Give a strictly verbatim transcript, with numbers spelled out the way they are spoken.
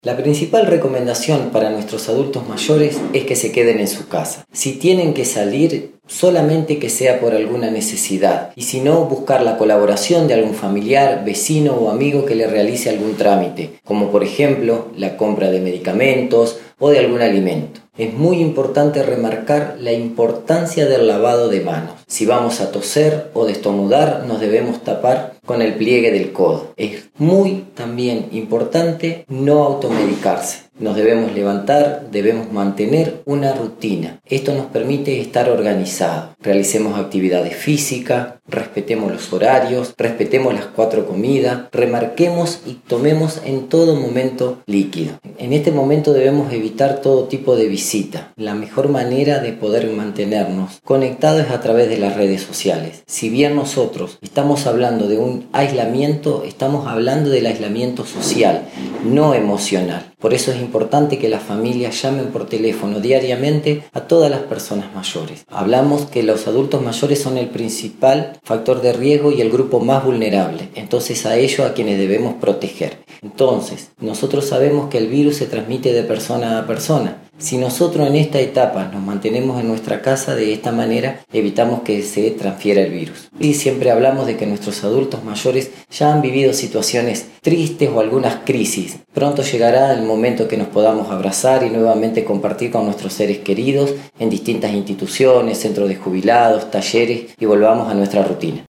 La principal recomendación para nuestros adultos mayores es que se queden en su casa. Si tienen que salir, solamente que sea por alguna necesidad, y si no, buscar la colaboración de algún familiar, vecino o amigo que le realice algún trámite, como por ejemplo la compra de medicamentos o de algún alimento. Es muy importante remarcar la importancia del lavado de manos. Si vamos a toser o estornudar, nos debemos tapar con el pliegue del codo. Es muy también importante no automedicarse. Nos debemos levantar, debemos mantener una rutina. Esto nos permite estar organizados. Realicemos actividades físicas, respetemos los horarios, respetemos las cuatro comidas, remarquemos y tomemos en todo momento líquido. En este momento debemos evitar todo tipo de visita. La mejor manera de poder mantenernos conectados es a través de las redes sociales. Si bien nosotros estamos hablando de un aislamiento, estamos hablando del aislamiento social, no emocional. Por eso es importante que las familias llamen por teléfono diariamente a todas las personas mayores. Hablamos que los adultos mayores son el principal factor de riesgo y el grupo más vulnerable. Entonces a ellos a quienes debemos proteger. Entonces, nosotros sabemos que el virus se transmite de persona a persona. Si nosotros en esta etapa nos mantenemos en nuestra casa, de esta manera evitamos que se transfiera el virus. Y siempre hablamos de que nuestros adultos mayores ya han vivido situaciones tristes o algunas crisis. Pronto llegará el momento que nos podamos abrazar y nuevamente compartir con nuestros seres queridos en distintas instituciones, centros de jubilados, talleres y volvamos a nuestra rutina.